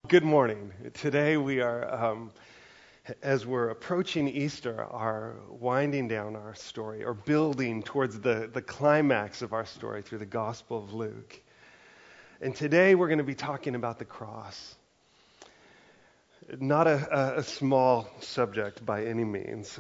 Good morning. Today we are, as we're approaching Easter, are winding down our story or building towards the climax of our story through the Gospel of Luke. And today we're going to be talking about the cross. Not a small subject by any means.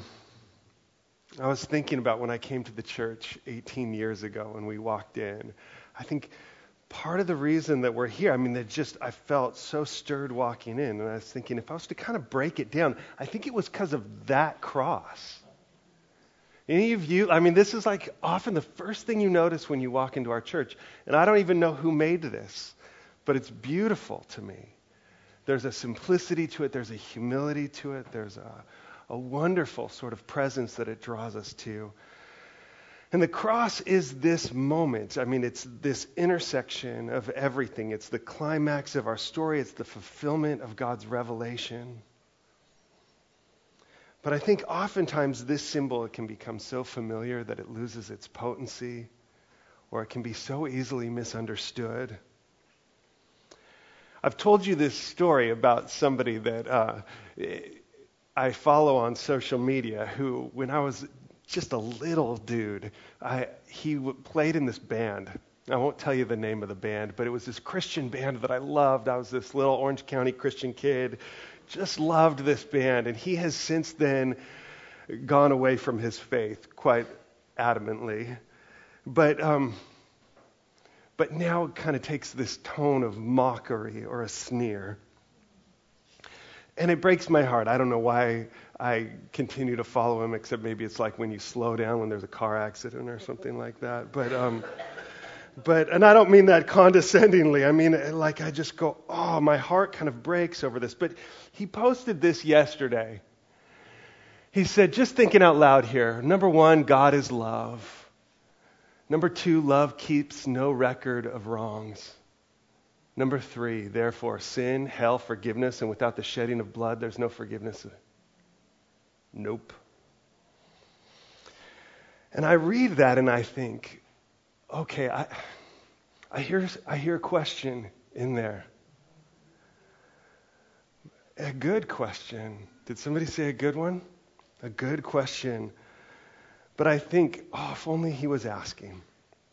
I was thinking about when I came to the church 18 years ago when we walked in. I think part of the reason that we're here, I felt so stirred walking in, and I was thinking, if I was to kind of break it down, I think it was because of that cross. Any of you, this is like often the first thing you notice when you walk into our church, and I don't even know who made this, but it's beautiful to me. There's a simplicity to it, there's a humility to it, there's a wonderful sort of presence that it draws us to. And the cross is this moment. It's this intersection of everything. It's the climax of our story. It's the fulfillment of God's revelation. But I think oftentimes this symbol can become so familiar that it loses its potency, or it can be so easily misunderstood. I've told you this story about somebody that I follow on social media who, when I was just a little dude, he played in this band. I won't tell you the name of the band, but it was this Christian band that I loved. I was this little Orange County Christian kid, just loved this band, and he has since then gone away from his faith quite adamantly. But now it kind of takes this tone of mockery or a sneer. And it breaks my heart. I don't know why I continue to follow him, except maybe it's like when you slow down when there's a car accident or something like that. And I don't mean that condescendingly. I just go, oh, my heart kind of breaks over this. But he posted this yesterday. He said, just thinking out loud here, number 1, God is love. Number 2, love keeps no record of wrongs. Number 3, therefore, sin, hell, forgiveness, and without the shedding of blood, there's no forgiveness. Nope. And I read that and I think, okay, I hear a question in there. A good question. Did somebody say a good one? A good question. But I think, if only he was asking.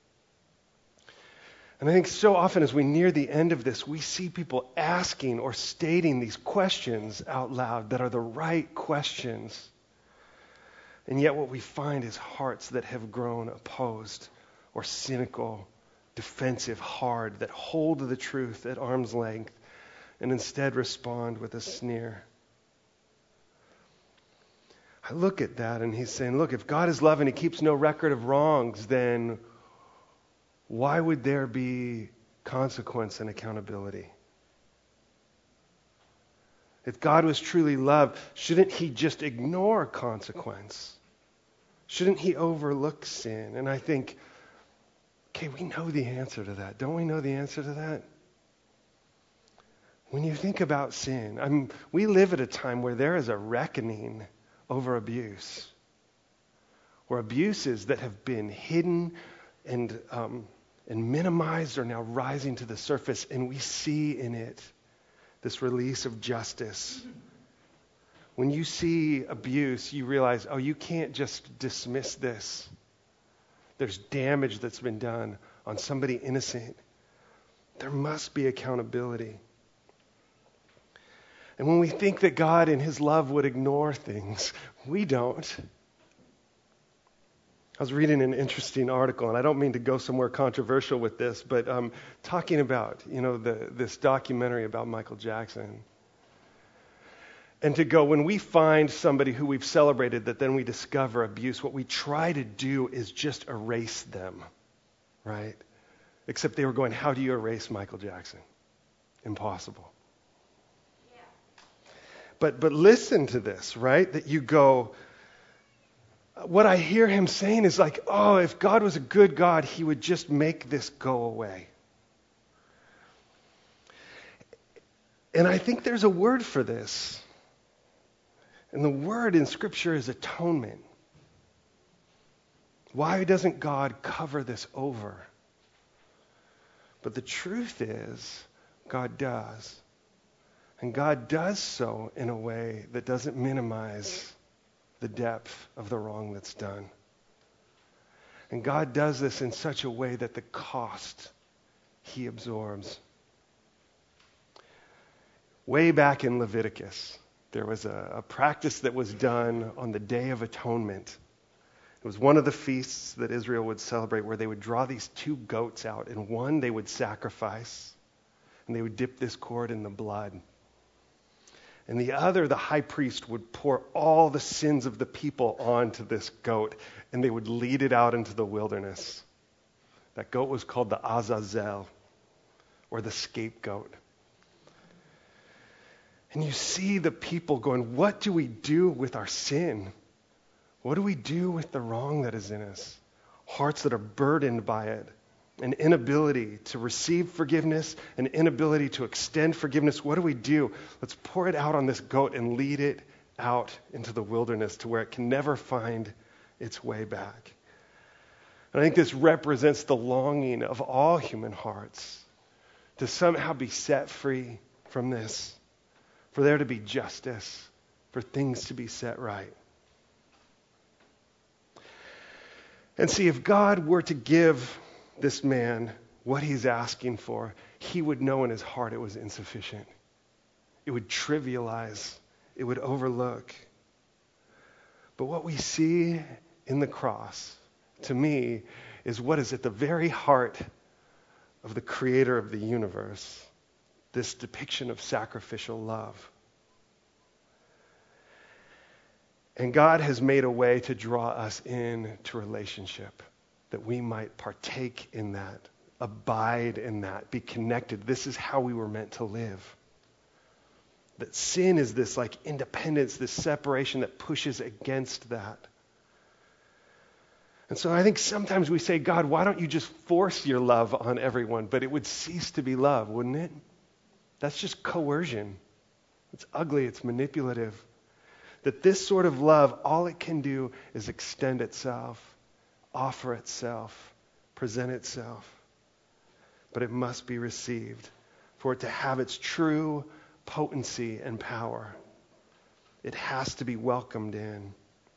And I think so often as we near the end of this, we see people asking or stating these questions out loud that are the right questions. And yet what we find is hearts that have grown opposed or cynical, defensive, hard, that hold the truth at arm's length and instead respond with a sneer. I look at that and he's saying, look, if God is love and he keeps no record of wrongs, then why would there be consequence and accountability? If God was truly love, shouldn't he just ignore consequence? Shouldn't he overlook sin? And I think, okay, we know the answer to that. Don't we know the answer to that? When you think about sin, we live at a time where there is a reckoning over abuse, where abuses that have been hidden and minimized are now rising to the surface, and we see in it this release of justice. When you see abuse, you realize, you can't just dismiss this. There's damage that's been done on somebody innocent. There must be accountability. And when we think that God in his love would ignore things, we don't. I was reading an interesting article, and I don't mean to go somewhere controversial with this, but talking about, this documentary about Michael Jackson. And to go, when we find somebody who we've celebrated that then we discover abuse, what we try to do is just erase them, right? Except they were going, how do you erase Michael Jackson? Impossible. Yeah. But listen to this, right? That you go, what I hear him saying is like, if God was a good God, he would just make this go away. And I think there's a word for this. And the word in Scripture is atonement. Why doesn't God cover this over? But the truth is, God does. And God does so in a way that doesn't minimize the depth of the wrong that's done. And God does this in such a way that the cost he absorbs. Way back in Leviticus, there was a practice that was done on the Day of Atonement. It was one of the feasts that Israel would celebrate where they would draw these two goats out, and one they would sacrifice, and they would dip this cord in the blood. And the other, the high priest would pour all the sins of the people onto this goat, and they would lead it out into the wilderness. That goat was called the Azazel, or the scapegoat. And you see the people going, what do we do with our sin? What do we do with the wrong that is in us? Hearts that are burdened by it. An inability to receive forgiveness, an inability to extend forgiveness. What do we do? Let's pour it out on this goat and lead it out into the wilderness to where it can never find its way back. And I think this represents the longing of all human hearts to somehow be set free from this, for there to be justice, for things to be set right. And see, if God were to give this man what he's asking for, he would know in his heart it was insufficient. It would trivialize. It would overlook. But what we see in the cross, to me, is what is at the very heart of the creator of the universe, this depiction of sacrificial love. And God has made a way to draw us into relationship, that we might partake in that, abide in that, be connected. This is how we were meant to live. That sin is this like independence, this separation that pushes against that. And so I think sometimes we say, God, why don't you just force your love on everyone? But it would cease to be love, wouldn't it? That's just coercion. It's ugly, it's manipulative. That this sort of love, all it can do is extend itself, offer itself, present itself. But it must be received for it to have its true potency and power. It has to be welcomed in.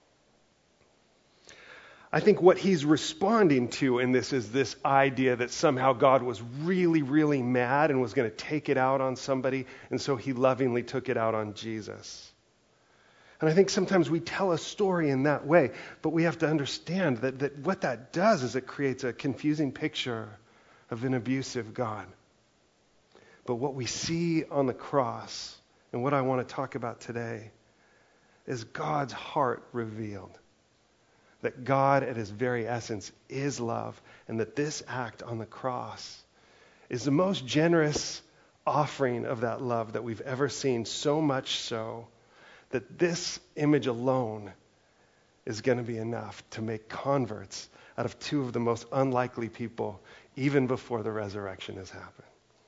I think what he's responding to in this is this idea that somehow God was really, really mad and was going to take it out on somebody, and so he lovingly took it out on Jesus. And I think sometimes we tell a story in that way, but we have to understand that what that does is it creates a confusing picture of an abusive God. But what we see on the cross, and what I want to talk about today, is God's heart revealed. That God at his very essence is love, and that this act on the cross is the most generous offering of that love that we've ever seen, so much so that this image alone is going to be enough to make converts out of two of the most unlikely people even before the resurrection has happened.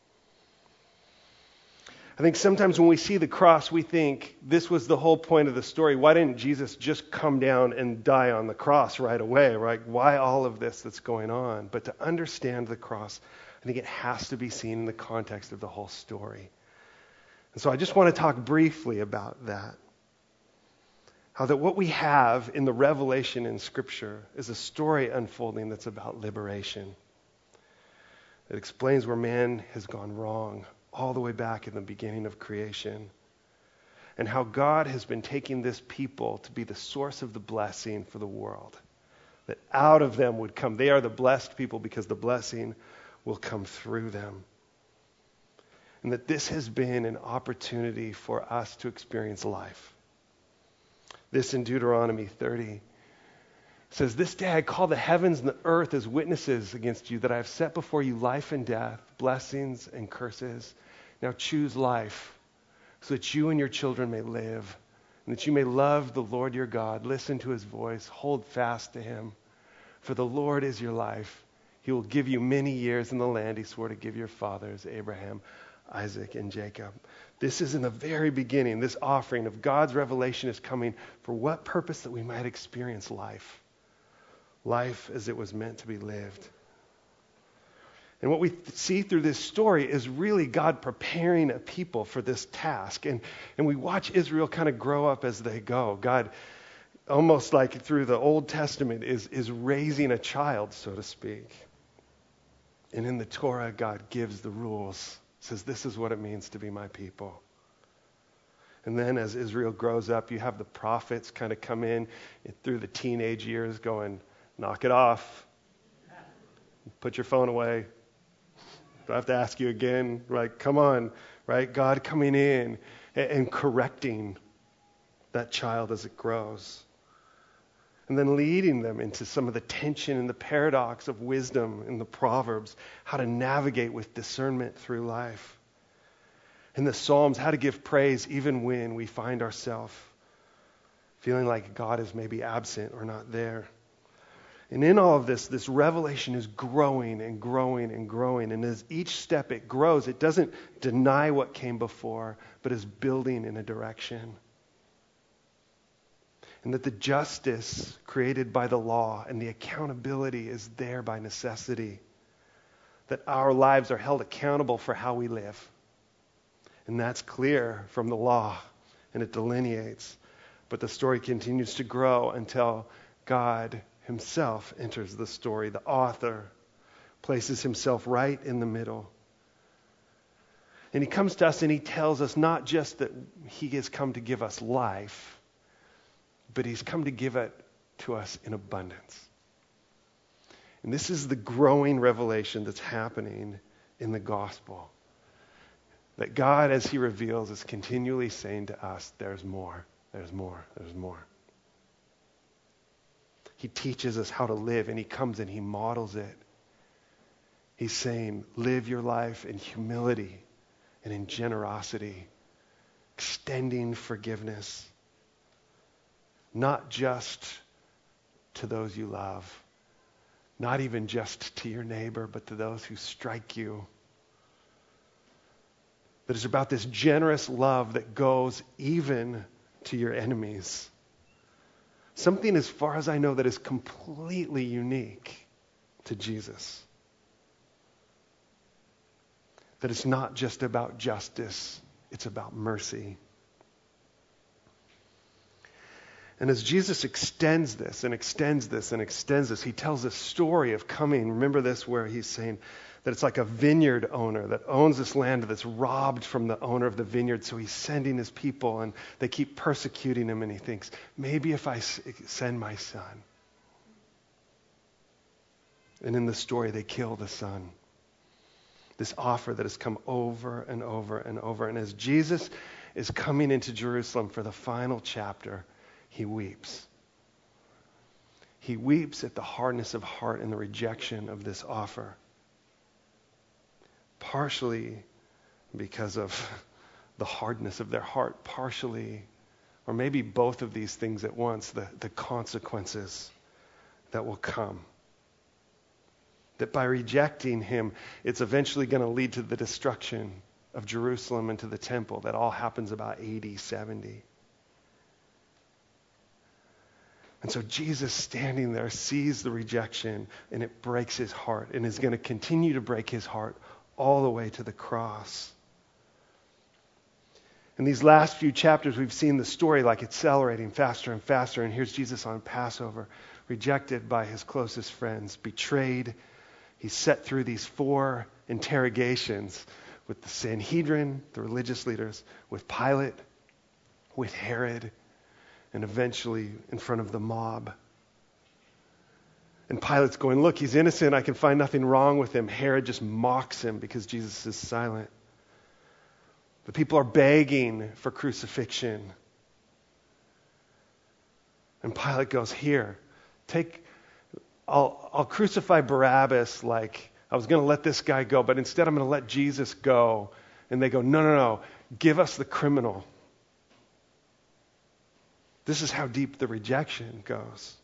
I think sometimes when we see the cross, we think this was the whole point of the story. Why didn't Jesus just come down and die on the cross right away, right? Why all of this that's going on? But to understand the cross, I think it has to be seen in the context of the whole story. And so I just want to talk briefly about that. How that what we have in the revelation in Scripture is a story unfolding that's about liberation. It explains where man has gone wrong all the way back in the beginning of creation. And how God has been taking this people to be the source of the blessing for the world. That out of them would come, they are the blessed people because the blessing will come through them. And that this has been an opportunity for us to experience life. This in Deuteronomy 30 says, "This day I call the heavens and the earth as witnesses against you, that I have set before you life and death, blessings and curses. Now choose life, so that you and your children may live, and that you may love the Lord your God, listen to his voice, hold fast to him. For the Lord is your life. He will give you many years in the land he swore to give your fathers, Abraham, Isaac, and Jacob." This is in the very beginning. This offering of God's revelation is coming for what purpose? That we might experience life. Life as it was meant to be lived. And what we see through this story is really God preparing a people for this task. And we watch Israel kind of grow up as they go. God, almost like through the Old Testament, is raising a child, so to speak. And in the Torah, God gives the rules. Says, this is what it means to be my people. And then as Israel grows up, you have the prophets kind of come in through the teenage years going, knock it off. Put your phone away. Do I have to ask you again? Right? Come on. Right? God coming in and correcting that child as it grows. And then leading them into some of the tension and the paradox of wisdom in the Proverbs, how to navigate with discernment through life. In the Psalms, how to give praise even when we find ourselves feeling like God is maybe absent or not there. And in all of this, this revelation is growing and growing and growing. And as each step it grows, it doesn't deny what came before, but is building in a direction. And that the justice created by the law and the accountability is there by necessity. That our lives are held accountable for how we live. And that's clear from the law, and it delineates. But the story continues to grow until God himself enters the story. The author places himself right in the middle. And he comes to us and he tells us not just that he has come to give us life, but he's come to give it to us in abundance. And this is the growing revelation that's happening in the gospel. That God, as he reveals, is continually saying to us, there's more, there's more, there's more. He teaches us how to live, and he comes and he models it. He's saying, live your life in humility and in generosity, extending forgiveness, not just to those you love, not even just to your neighbor, but to those who strike you. That is about this generous love that goes even to your enemies. Something, as far as I know, that is completely unique to Jesus. That it's not just about justice, it's about mercy. And as Jesus extends this and extends this and extends this, he tells this story of coming. Remember this, where he's saying that it's like a vineyard owner that owns this land that's robbed from the owner of the vineyard. So he's sending his people and they keep persecuting him, and he thinks, maybe if I send my son. And in the story, they kill the son. This offer that has come over and over and over. And as Jesus is coming into Jerusalem for the final chapter, he weeps. He weeps at the hardness of heart and the rejection of this offer. Partially because of the hardness of their heart, partially, or maybe both of these things at once, the consequences that will come. That by rejecting him, it's eventually going to lead to the destruction of Jerusalem and to the temple. That all happens about AD 70. And so Jesus, standing there, sees the rejection, and it breaks his heart, and is going to continue to break his heart all the way to the cross. In these last few chapters, we've seen the story like accelerating faster and faster, and here's Jesus on Passover, rejected by his closest friends, betrayed. He's set through these 4 interrogations with the Sanhedrin, the religious leaders, with Pilate, with Herod, and eventually in front of the mob. And Pilate's going, look, he's innocent. I can find nothing wrong with him. Herod just mocks him because Jesus is silent. The people are begging for crucifixion. And Pilate goes, here, I'll crucify Barabbas, like I was going to let this guy go, but instead I'm going to let Jesus go. And they go, no, give us the criminal. This is how deep the rejection goes.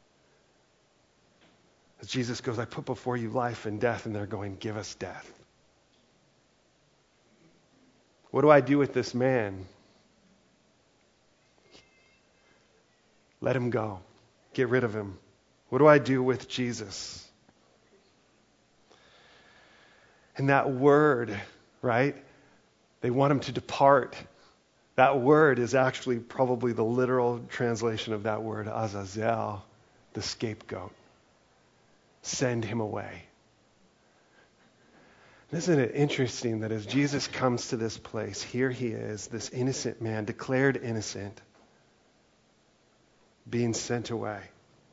As Jesus goes, I put before you life and death, and they're going, give us death. What do I do with this man? Let him go. Get rid of him. What do I do with Jesus? And that word, right? They want him to depart. That word is actually probably the literal translation of that word, Azazel, the scapegoat. Send him away. Isn't it interesting that as Jesus comes to this place, here he is, this innocent man, declared innocent, being sent away.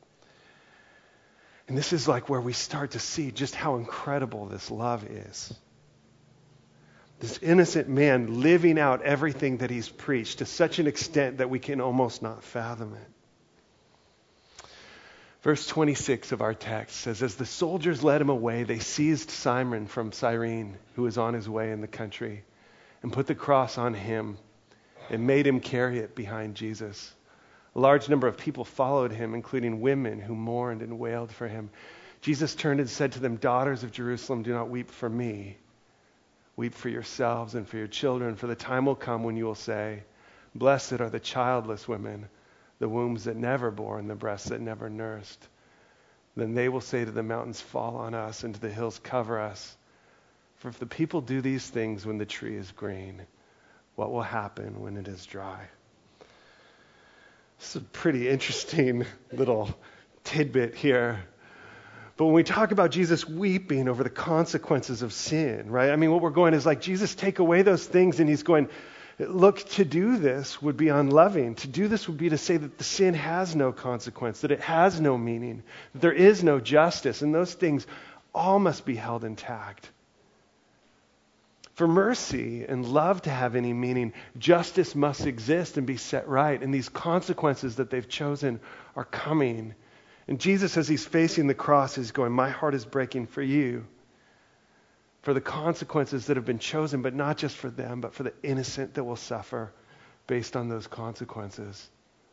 And this is like where we start to see just how incredible this love is. This innocent man living out everything that he's preached to such an extent that we can almost not fathom it. Verse 26 of our text says, as the soldiers led him away, they seized Simon from Cyrene, who was on his way in the country, and put the cross on him and made him carry it behind Jesus. A large number of people followed him, including women who mourned and wailed for him. Jesus turned and said to them, daughters of Jerusalem, do not weep for me. Weep for yourselves and for your children, for the time will come when you will say, blessed are the childless women, the wombs that never bore and the breasts that never nursed. Then they will say to the mountains, fall on us, and to the hills, cover us. For if the people do these things when the tree is green, what will happen when it is dry? It's a pretty interesting little tidbit here. But when we talk about Jesus weeping over the consequences of sin, right? I mean, what we're going is like, Jesus, take away those things. And he's going, look, to do this would be unloving. To do this would be to say that the sin has no consequence, that it has no meaning, that there is no justice. And those things all must be held intact. For mercy and love to have any meaning, justice must exist and be set right. And these consequences that they've chosen are coming. And Jesus, as he's facing the cross, is going, my heart is breaking for you, for the consequences that have been chosen, but not just for them, but for the innocent that will suffer based on those consequences.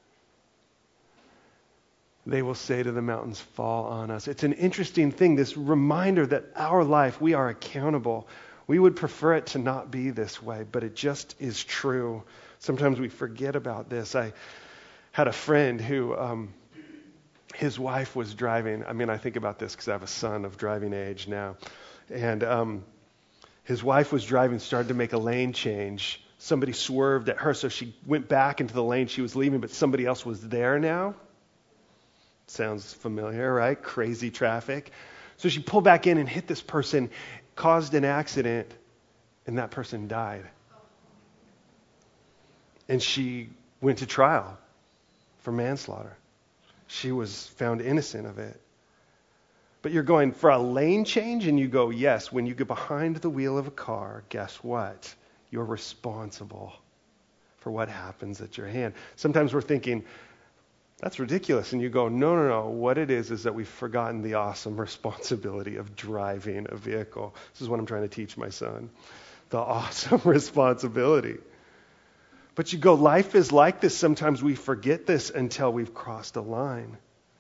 They will say to the mountains, fall on us. It's an interesting thing, this reminder that our life, we are accountable. We would prefer it to not be this way, but it just is true. Sometimes we forget about this. I had a friend who, his wife was driving. I mean, I think about this because I have a son of driving age now. And his wife was driving, started to make a lane change. Somebody swerved at her, so she went back into the lane she was leaving, but somebody else was there now. Sounds familiar, right? Crazy traffic. So she pulled back in and hit this person, caused an accident, and that person died. And she went to trial for manslaughter. She was found innocent of it. But you're going for a lane change, and you go, yes, when you get behind the wheel of a car, guess what? You're responsible for what happens at your hand. Sometimes we're thinking, that's ridiculous. And you go, no. What it is that we've forgotten the awesome responsibility of driving a vehicle. This is what I'm trying to teach my son. The awesome responsibility. But you go, life is like this. Sometimes we forget this until we've crossed a line.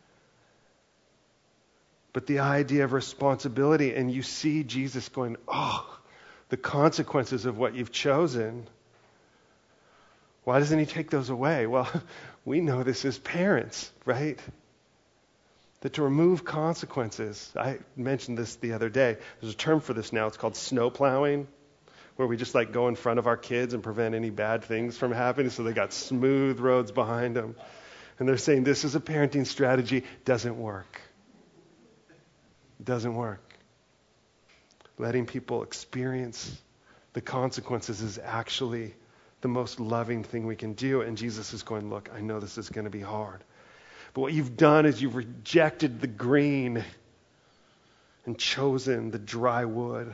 But the idea of responsibility, and you see Jesus going, the consequences of what you've chosen. Why doesn't he take those away? Well, we know this as parents, right? That to remove consequences, I mentioned this the other day. There's a term for this now. It's called snow plowing, where we just like go in front of our kids and prevent any bad things from happening. So they got smooth roads behind them. And they're saying this is a parenting strategy. Doesn't work. Doesn't work. Letting people experience the consequences is actually the most loving thing we can do. And Jesus is going, look, I know this is going to be hard. But what you've done is you've rejected the green and chosen the dry wood.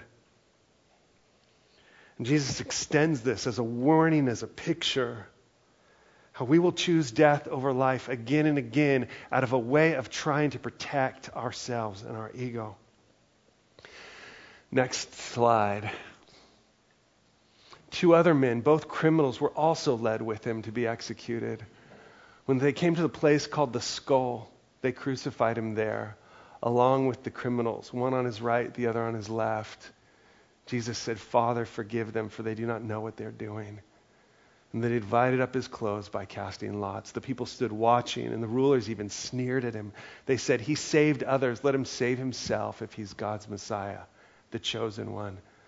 And Jesus extends this as a warning, as a picture. How we will choose death over life again and again out of a way of trying to protect ourselves and our ego. Next slide. 2 other men, both criminals, were also led with him to be executed. When they came to the place called the Skull, they crucified him there, along with the criminals, one on his right, the other on his left. Jesus said, Father, forgive them, for they do not know what they're doing. And they divided up his clothes by casting lots. The people stood watching, and the rulers even sneered at him. They said, he saved others. Let him save himself if he's God's Messiah, the chosen one.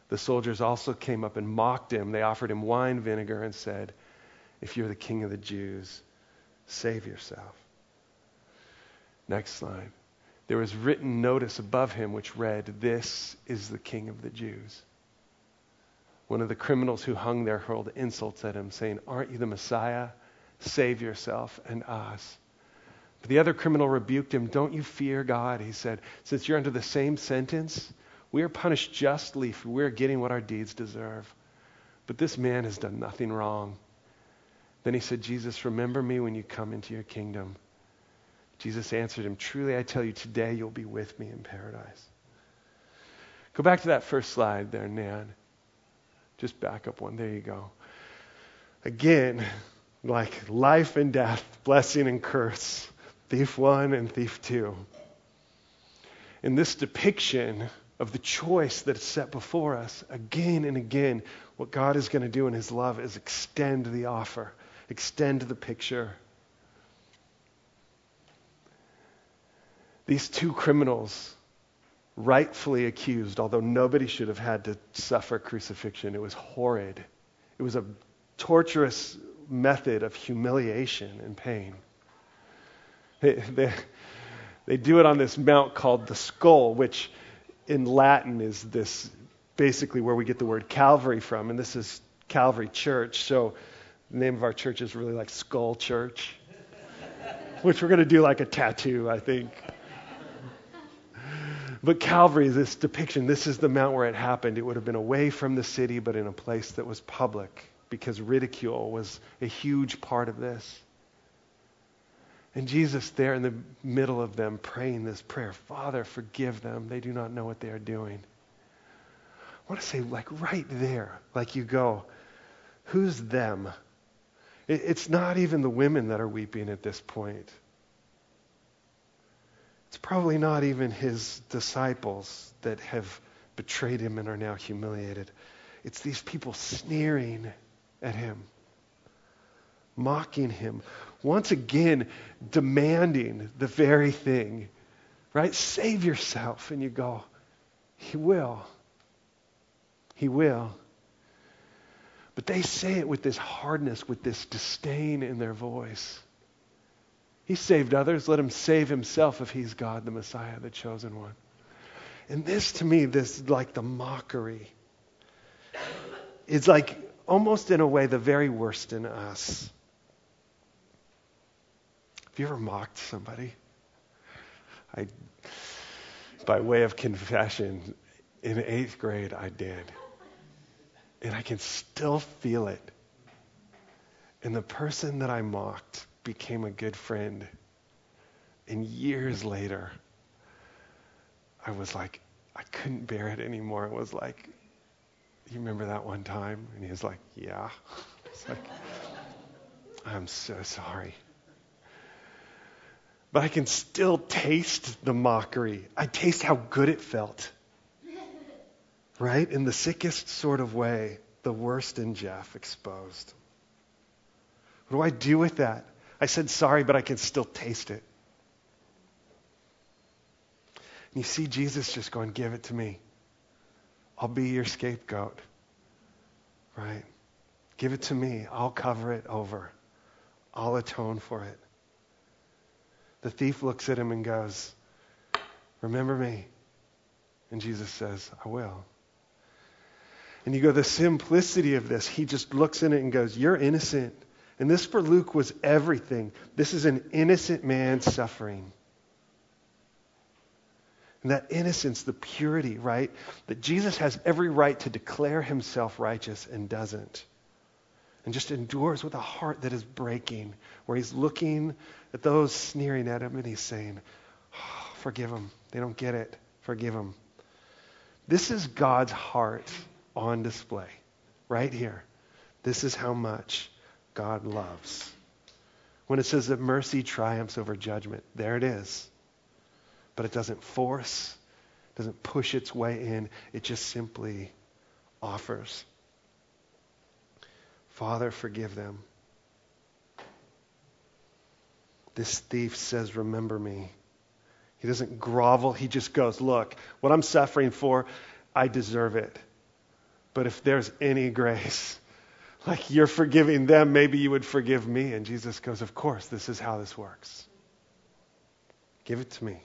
The soldiers also came up and mocked him. They offered him wine vinegar and said, "If you're the king of the Jews, save yourself." Next slide. There was written notice above him which read, "This is the King of the Jews." One of the criminals who hung there hurled insults at him, saying, "Aren't you the Messiah? Save yourself and us." But the other criminal rebuked him. "Don't you fear God," he said. "Since you're under the same sentence, we are punished justly, for we are getting what our deeds deserve. But this man has done nothing wrong." Then he said, "Jesus, remember me when you come into your kingdom." Jesus answered him, "Truly I tell you, today you'll be with me in paradise." Go back to that first slide there, Nan. Just back up one. There you go. Again, like life and death, blessing and curse, thief 1 and thief 2. In this depiction of the choice that is set before us, again and again, what God is going to do in his love is extend the offer, extend the picture. These two criminals, rightfully accused, although nobody should have had to suffer crucifixion. It was horrid. It was a torturous method of humiliation and pain. They do it on this mount called the Skull, which in Latin is this basically where we get the word Calvary from, and this is Calvary Church. So the name of our church is really like Skull Church, which we're going to do like a tattoo, I think. But Calvary is this depiction. This is the mount where it happened. It would have been away from the city, but in a place that was public, because ridicule was a huge part of this. And Jesus there in the middle of them praying this prayer, "Father, forgive them. They do not know what they are doing." I want to say, like right there, like you go, who's them? It's not even the women that are weeping at this point. It's probably not even his disciples that have betrayed him and are now humiliated. It's these people sneering at him, mocking him, once again demanding the very thing, right? Save yourself. And you go, he will. He will. But they say it with this hardness, with this disdain in their voice. He saved others. Let him save himself if he's God, the Messiah, the chosen one. And this, to me, this like the mockery. It's like almost in a way the very worst in us. Have you ever mocked somebody? By way of confession, in 8th grade, I did. And I can still feel it. And the person that I mocked became a good friend. And years later, I was like, I couldn't bear it anymore. It was like, you remember that one time? And he was like, yeah. It's like, I'm so sorry. But I can still taste the mockery. I taste how good it felt. Right? In the sickest sort of way, the worst in Jeff exposed. What do I do with that? I said sorry, but I can still taste it. And you see Jesus just going, give it to me. I'll be your scapegoat. Right? Give it to me. I'll cover it over. I'll atone for it. The thief looks at him and goes, remember me. And Jesus says, I will. And you go, the simplicity of this, he just looks in it and goes, you're innocent. And this for Luke was everything. This is an innocent man suffering. And that innocence, the purity, right? That Jesus has every right to declare himself righteous and doesn't. And just endures with a heart that is breaking, where he's looking at those sneering at him and he's saying, oh, forgive them. They don't get it. Forgive them. This is God's heart on display right here. This is how much God loves. When it says that mercy triumphs over judgment, there it is. But it doesn't force, doesn't push its way in. It just simply offers. Father, forgive them. This thief says, remember me. He doesn't grovel. He just goes, look, what I'm suffering for, I deserve it. But if there's any grace, like you're forgiving them, maybe you would forgive me. And Jesus goes, of course, this is how this works. Give it to me.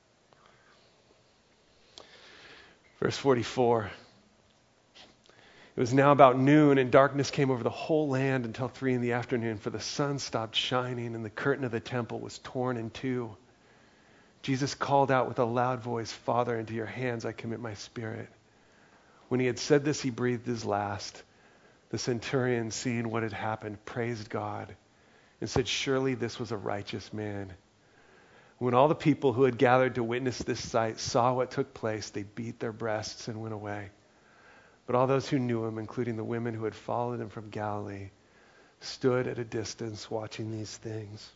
Verse 44. It was now about noon, and darkness came over the whole land until 3 p.m, for the sun stopped shining, and the curtain of the temple was torn in two. Jesus called out with a loud voice, Father, into your hands I commit my spirit. When he had said this, he breathed his last. The centurion, seeing what had happened, praised God and said, surely this was a righteous man. When all the people who had gathered to witness this sight saw what took place, they beat their breasts and went away. But all those who knew him, including the women who had followed him from Galilee, stood at a distance watching these things.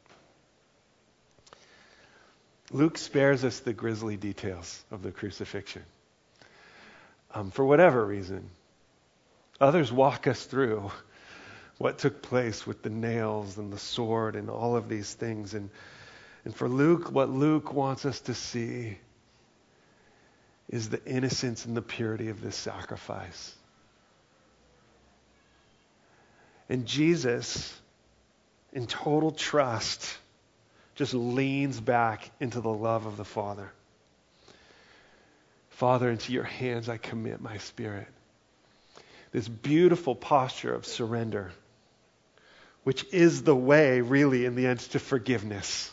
Luke spares us the grisly details of the crucifixion. For whatever reason. Others walk us through what took place with the nails and the sword and all of these things. And for Luke, what Luke wants us to see is the innocence and the purity of this sacrifice. And Jesus, in total trust, just leans back into the love of the Father. Father, into your hands I commit my spirit. This beautiful posture of surrender, which is the way, really, in the end, to forgiveness.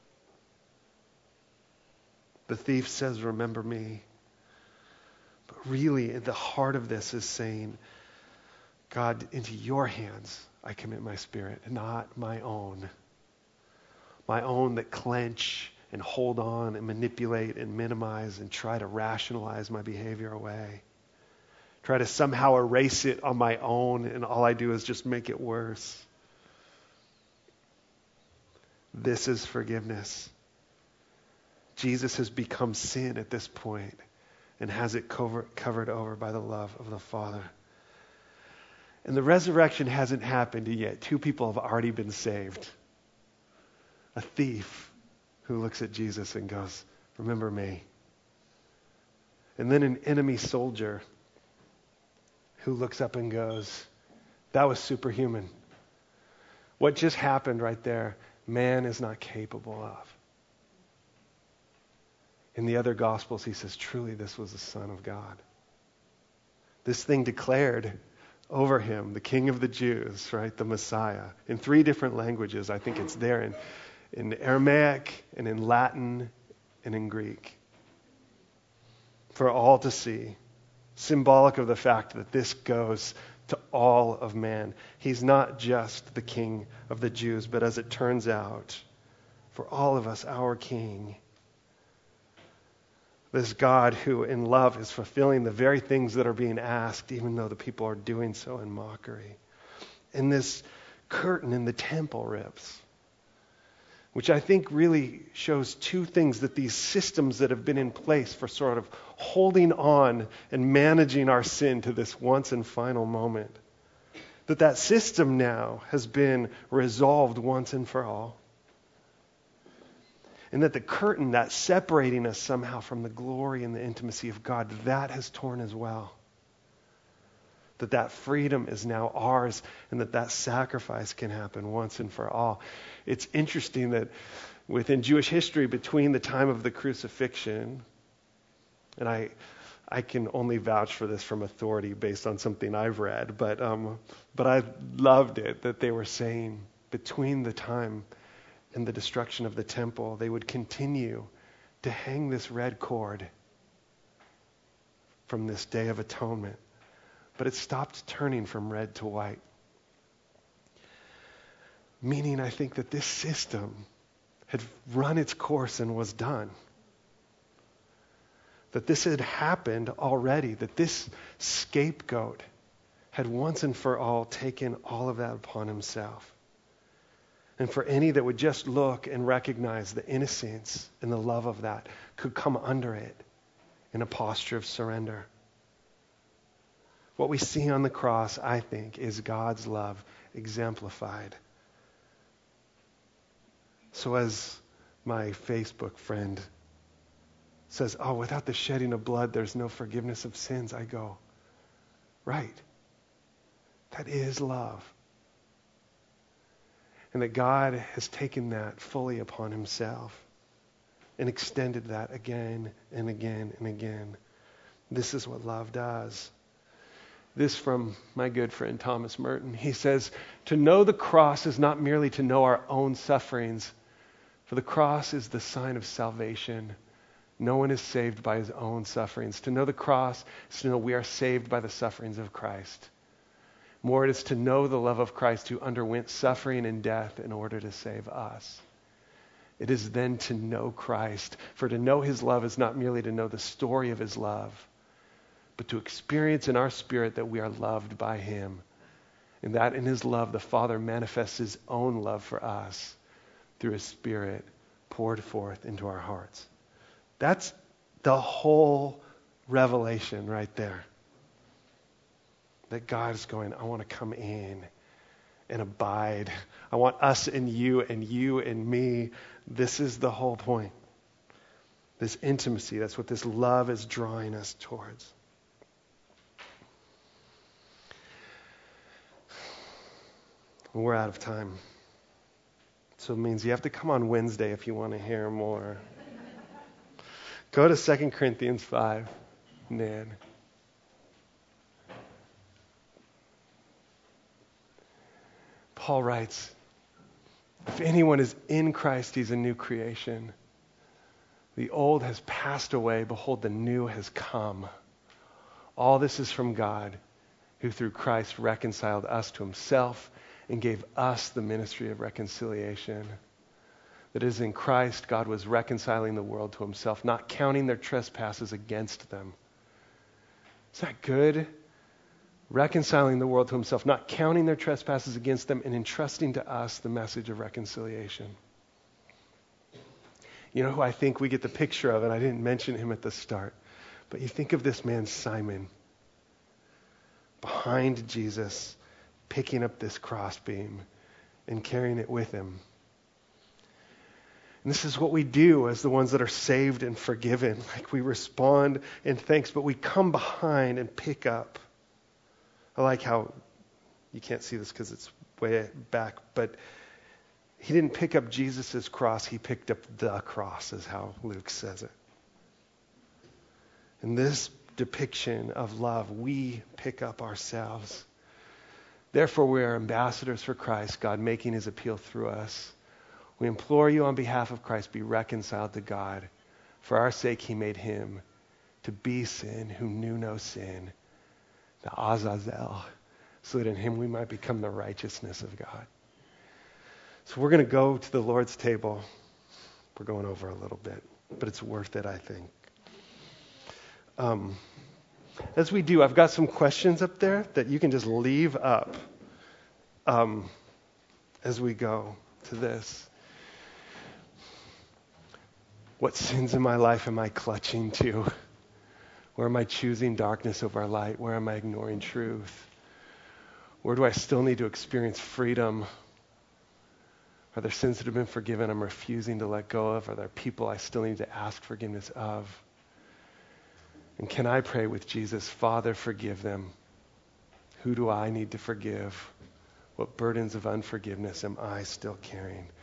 The thief says, remember me. But really, at the heart of this is saying, God, into your hands I commit my spirit, not my own. My own that clench and hold on and manipulate and minimize and try to rationalize my behavior away. Try to somehow erase it on my own, and all I do is just make it worse. This is forgiveness. Jesus has become sin at this point and has it covered over by the love of the Father. And the resurrection hasn't happened yet. 2 people have already been saved. A thief who looks at Jesus and goes, remember me. And then an enemy soldier who looks up and goes, that was superhuman. What just happened right there, man is not capable of. In the other Gospels, he says, truly this was the Son of God. This thing declared over him, the King of the Jews, right, the Messiah, in 3 different languages. I think it's there in Aramaic and in Latin and in Greek. For all to see. Symbolic of the fact that this goes to all of man. He's not just the King of the Jews, but as it turns out, for all of us, our King. This God who in love is fulfilling the very things that are being asked, even though the people are doing so in mockery. And this curtain in the temple rips, which I think really shows 2 things, that these systems that have been in place for sort of holding on and managing our sin to this once and final moment, that system now has been resolved once and for all. And that the curtain, that separating us somehow from the glory and the intimacy of God, that has torn as well. That freedom is now ours, and that sacrifice can happen once and for all. It's interesting that within Jewish history, between the time of the crucifixion, and I can only vouch for this from authority based on something I've read, but I loved it that they were saying between the time and the destruction of the temple, they would continue to hang this red cord from this Day of Atonement. But it stopped turning from red to white. Meaning, I think that this system had run its course and was done. That this had happened already. That this scapegoat had once and for all taken all of that upon himself. And for any that would just look and recognize the innocence and the love of that could come under it in a posture of surrender. What we see on the cross, I think, is God's love exemplified. So as my Facebook friend says, without the shedding of blood, there's no forgiveness of sins, I go, right. That is love. And that God has taken that fully upon himself and extended that again and again and again. This is what love does. This from my good friend Thomas Merton. He says, to know the cross is not merely to know our own sufferings, for the cross is the sign of salvation. No one is saved by his own sufferings. To know the cross is to know we are saved by the sufferings of Christ. More, it is to know the love of Christ who underwent suffering and death in order to save us. It is then to know Christ. For to know his love is not merely to know the story of his love, but to experience in our spirit that we are loved by him. And that in his love, the Father manifests his own love for us through his Spirit poured forth into our hearts. That's the whole revelation right there. That God is going, I want to come in and abide. I want us and you and me. This is the whole point. This intimacy, that's what this love is drawing us towards. We're out of time. So it means you have to come on Wednesday if you want to hear more. Go to 2 Corinthians 5. Man. Paul writes, if anyone is in Christ, he's a new creation. The old has passed away. Behold, the new has come. All this is from God, who through Christ reconciled us to himself and gave us the ministry of reconciliation. That is, in Christ, God was reconciling the world to himself, not counting their trespasses against them. Is that good? Reconciling the world to himself, not counting their trespasses against them, and entrusting to us the message of reconciliation. You know who I think we get the picture of, and I didn't mention him at the start, but you think of this man, Simon, behind Jesus, picking up this crossbeam and carrying it with him. And this is what we do as the ones that are saved and forgiven. Like we respond in thanks, but we come behind and pick up. I like how, you can't see this because it's way back, but he didn't pick up Jesus' cross, he picked up the cross, is how Luke says it. In this depiction of love, we pick up ourselves. Therefore, we are ambassadors for Christ, God making his appeal through us. We implore you on behalf of Christ, be reconciled to God. For our sake, he made him to be sin who knew no sin, the Azazel, so that in him we might become the righteousness of God. So we're going to go to the Lord's table. We're going over a little bit, but it's worth it, I think. As we do, I've got some questions up there that you can just leave up as we go to this. What sins in my life am I clutching to? Where am I choosing darkness over light? Where am I ignoring truth? Where do I still need to experience freedom? Are there sins that have been forgiven I'm refusing to let go of? Are there people I still need to ask forgiveness of? And can I pray with Jesus, Father, forgive them? Who do I need to forgive? What burdens of unforgiveness am I still carrying?